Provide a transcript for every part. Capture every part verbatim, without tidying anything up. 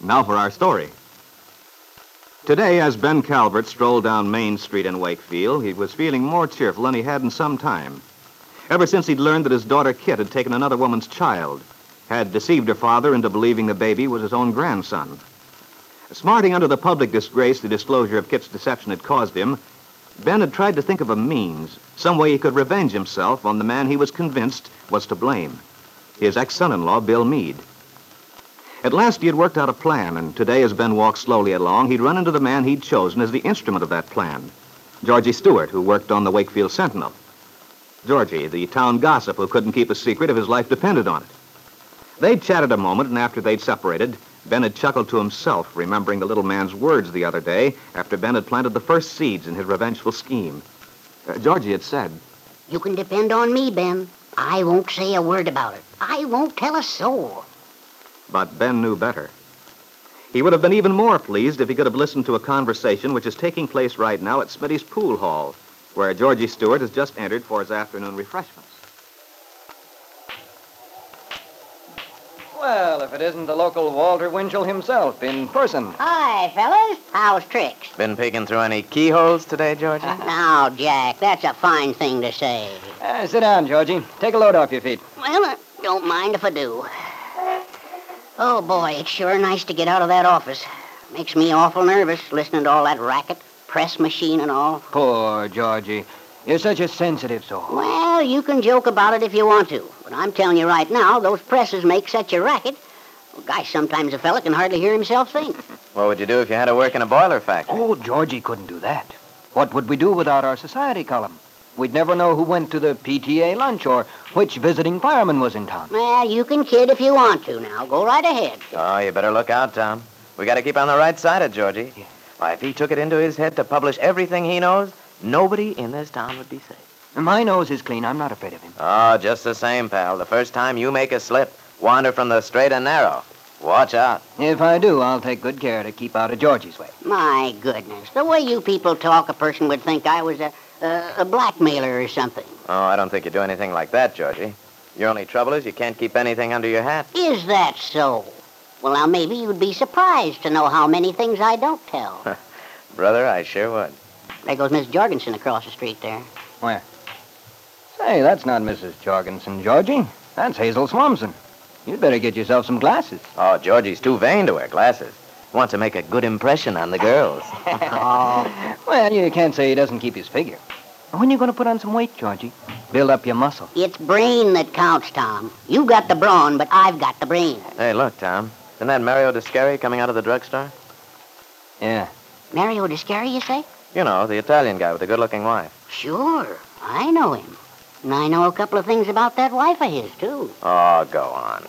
Now for our story. Today, as Ben Calvert strolled down Main Street in Wakefield, he was feeling more cheerful than he had in some time. Ever since he'd learned that his daughter Kit had taken another woman's child, had deceived her father into believing the baby was his own grandson. Smarting under the public disgrace the disclosure of Kit's deception had caused him, Ben had tried to think of a means, some way he could revenge himself on the man he was convinced was to blame, his ex-son-in-law, Bill Meade. At last he had worked out a plan, and today as Ben walked slowly along, he'd run into the man he'd chosen as the instrument of that plan, Georgie Stewart, who worked on the Wakefield Sentinel. Georgie, the town gossip who couldn't keep a secret if his life depended on it. They'd chatted a moment, and after they'd separated, Ben had chuckled to himself, remembering the little man's words the other day after Ben had planted the first seeds in his revengeful scheme. Uh, Georgie had said, "You can depend on me, Ben. I won't say a word about it. I won't tell a soul." But Ben knew better. He would have been even more pleased if he could have listened to a conversation which is taking place right now at Smitty's Pool Hall, where Georgie Stewart has just entered for his afternoon refreshments. Well, if it isn't the local Walter Winchell himself in person. Hi, fellas. How's tricks? Been peeking through any keyholes today, Georgie? Now, Jack, that's a fine thing to say. Uh, sit down, Georgie. Take a load off your feet. Well, uh, don't mind if I do. Oh, boy, it's sure nice to get out of that office. Makes me awful nervous listening to all that racket, press machine and all. Poor Georgie. You're such a sensitive soul. Well, you can joke about it if you want to. But I'm telling you right now, those presses make such a racket. Well, gosh, sometimes a fella can hardly hear himself think. What would you do if you had to work in a boiler factory? Oh, Georgie couldn't do that. What would we do without our society column? We'd never know who went to the P T A lunch or which visiting fireman was in town. Well, you can kid if you want to now. Go right ahead. Oh, you better look out, Tom. We got to keep on the right side of Georgie. Yeah. Why, if he took it into his head to publish everything he knows, nobody in this town would be safe. My nose is clean. I'm not afraid of him. Oh, just the same, pal. The first time you make a slip, wander from the straight and narrow. Watch out. If I do, I'll take good care to keep out of Georgie's way. My goodness, the way you people talk, a person would think I was a, a, a blackmailer or something. Oh, I don't think you do anything like that, Georgie. Your only trouble is you can't keep anything under your hat. Is that so? Well, now, maybe you'd be surprised to know how many things I don't tell. Brother, I sure would. There goes Miss Jorgensen across the street there. Where? Say, that's not Missus Jorgensen, Georgie. That's Hazel Swanson. You'd better get yourself some glasses. Oh, Georgie's too vain to wear glasses. He wants to make a good impression on the girls. Oh. Well, you can't say he doesn't keep his figure. When are you going to put on some weight, Georgie? Build up your muscle. It's brain that counts, Tom. You got the brawn, but I've got the brain. Hey, look, Tom. Isn't that Mario Descari coming out of the drugstore? Yeah. Mario Descari, you say? You know, the Italian guy with the good-looking wife. Sure. I know him. And I know a couple of things about that wife of his, too. Oh, go on.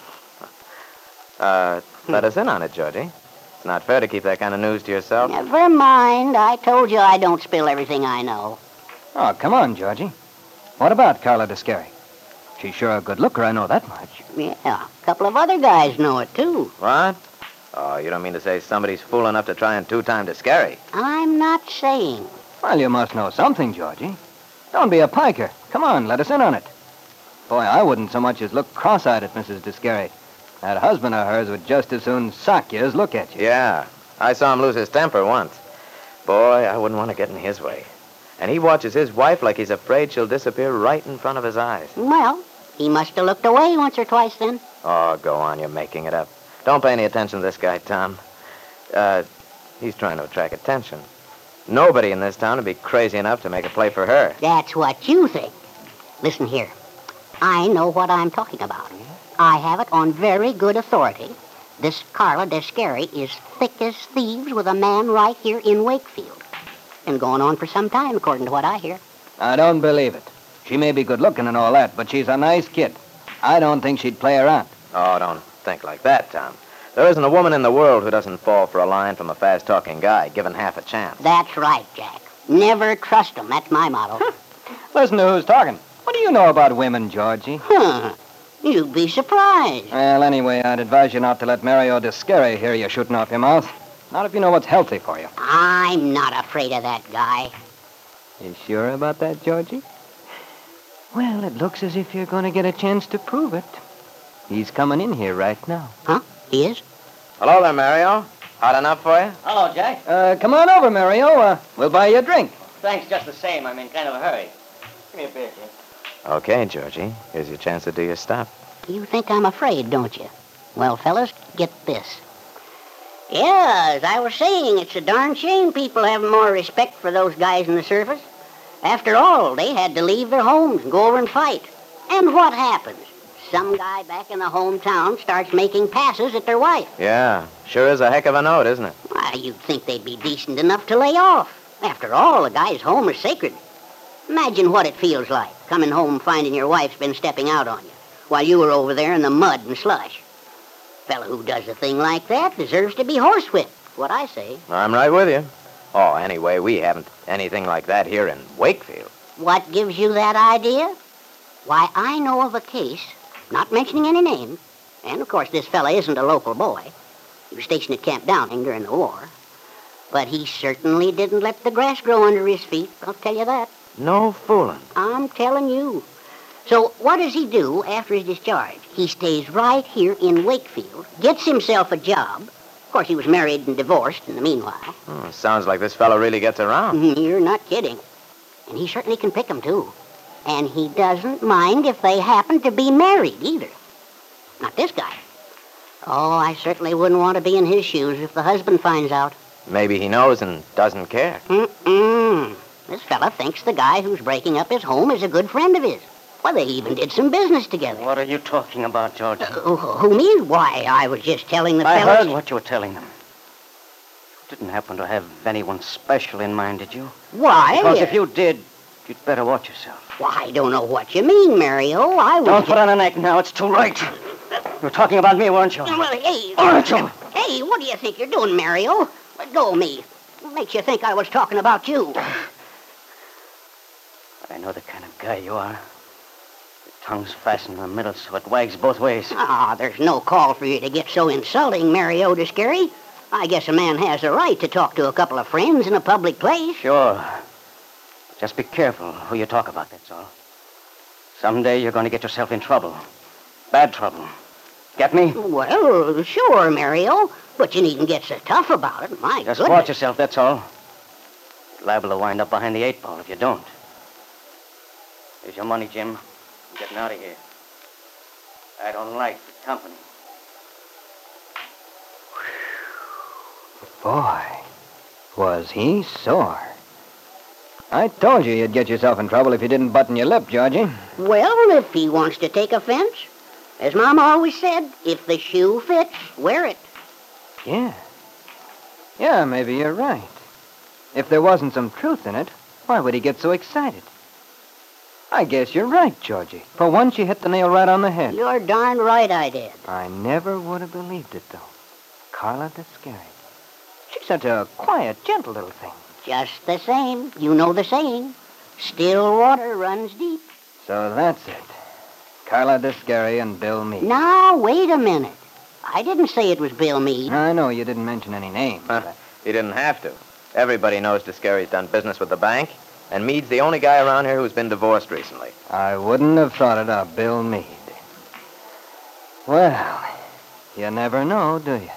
Uh, let us in on it, Georgie. It's not fair to keep that kind of news to yourself. Never mind. I told you I don't spill everything I know. Oh, come on, Georgie. What about Carla Descari? She's sure a good looker, I know that much. Yeah, a couple of other guys know it, too. What? Oh, you don't mean to say somebody's fool enough to try and two-time Descari? I'm not saying. Well, you must know something, Georgie. Don't be a piker. Come on, let us in on it. Boy, I wouldn't so much as look cross-eyed at Missus Descari. That husband of hers would just as soon sock you as look at you. Yeah. I saw him lose his temper once. Boy, I wouldn't want to get in his way. And he watches his wife like he's afraid she'll disappear right in front of his eyes. Well, he must have looked away once or twice then. Oh, go on, you're making it up. Don't pay any attention to this guy, Tom. Uh, he's trying to attract attention. Nobody in this town would be crazy enough to make a play for her. That's what you think. Listen here. I know what I'm talking about. I have it on very good authority. This Carla Descari is thick as thieves with a man right here in Wakefield. Been going on for some time, according to what I hear. I don't believe it. She may be good-looking and all that, but she's a nice kid. I don't think she'd play around. Oh, don't think like that, Tom. There isn't a woman in the world who doesn't fall for a line from a fast-talking guy, given half a chance. That's right, Jack. Never trust 'em. That's my motto. Listen to who's talking. What do you know about women, Georgie? Huh. You'd be surprised. Well, anyway, I'd advise you not to let Mario Descari hear you shooting off your mouth. Not if you know what's healthy for you. I'm not afraid of that guy. You sure about that, Georgie? Well, it looks as if you're going to get a chance to prove it. He's coming in here right now. Huh? He is? Hello there, Mario. Hot enough for you? Hello, Jack. Uh, come on over, Mario. Uh, we'll buy you a drink. Thanks just the same. I'm in kind of a hurry. Give me a beer, Jim. Okay, Georgie. Here's your chance to do your stop. You think I'm afraid, don't you? Well, fellas, get this. Yeah, as I was saying, it's a darn shame people have more respect for those guys in the service. After all, they had to leave their homes and go over and fight. And what happens? Some guy back in the hometown starts making passes at their wife. Yeah, sure is a heck of a note, isn't it? Why, you'd think they'd be decent enough to lay off. After all, a guy's home is sacred. Imagine what it feels like, coming home finding your wife's been stepping out on you, while you were over there in the mud and slush. Fella who does a thing like that deserves to be horsewhipped, what I say. I'm right with you. Oh, anyway, we haven't anything like that here in Wakefield. What gives you that idea? Why, I know of a case, not mentioning any names, and of course this fella isn't a local boy. He was stationed at Camp Downing during the war. But he certainly didn't let the grass grow under his feet, I'll tell you that. No fooling. I'm telling you. So what does he do after his discharge? He stays right here in Wakefield, gets himself a job. Of course, he was married and divorced in the meanwhile. Oh, sounds like this fellow really gets around. You're not kidding. And he certainly can pick 'em, too. And he doesn't mind if they happen to be married, either. Not this guy. Oh, I certainly wouldn't want to be in his shoes if the husband finds out. Maybe he knows and doesn't care. Mm-mm. This fella thinks the guy who's breaking up his home is a good friend of his. Well, they even did some business together. What are you talking about, George? Uh, who, who, me? Why, I was just telling the I fellas... heard what you were telling them. You didn't happen to have anyone special in mind, did you? Why? Because if you did, you'd better watch yourself. Well, I don't know what you mean, Mario. I was... Don't just... put on an act now. It's too late. You were talking about me, weren't you? Well, hey... Aren't you? Hey, what do you think you're doing, Mario? Let go of me. What makes you think I was talking about you? I know the kind of guy you are. Your tongue's fastened in the middle so it wags both ways. Ah, there's no call for you to get so insulting, Mario Descari. I guess a man has a right to talk to a couple of friends in a public place. Sure. Just be careful who you talk about, that's all. Someday you're going to get yourself in trouble. Bad trouble. Get me? Well, sure, Mario. But you needn't get so tough about it. My Just goodness. watch yourself, that's all. You're liable to wind up behind the eight ball if you don't. Here's your money, Jim. I'm getting out of here. I don't like the company. Boy, was he sore. I told you you'd get yourself in trouble if you didn't button your lip, Georgie. Well, if he wants to take offense, as Mom always said, if the shoe fits, wear it. Yeah. Yeah, maybe you're right. If there wasn't some truth in it, why would he get so excited? I guess you're right, Georgie. For once, you hit the nail right on the head. You're darn right I did. I never would have believed it, though. Carla Descari. She's such a quiet, gentle little thing. Just the same. You know the saying. Still water runs deep. So that's it. Carla Descari and Bill Meade. Now, wait a minute. I didn't say it was Bill Meade. I know you didn't mention any names. Huh. but- He didn't have to. Everybody knows Descari's done business with the bank, and Meade's the only guy around here who's been divorced recently. I wouldn't have thought it of Bill Meade. Well, you never know, do you?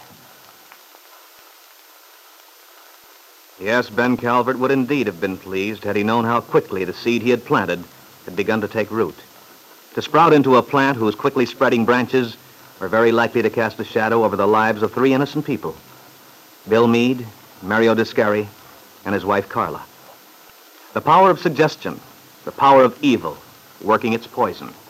Yes, Ben Calvert would indeed have been pleased had he known how quickly the seed he had planted had begun to take root. To sprout into a plant whose quickly spreading branches were very likely to cast a shadow over the lives of three innocent people. Bill Meade, Mario Descari, and his wife Carla. The power of suggestion, the power of evil, working its poison.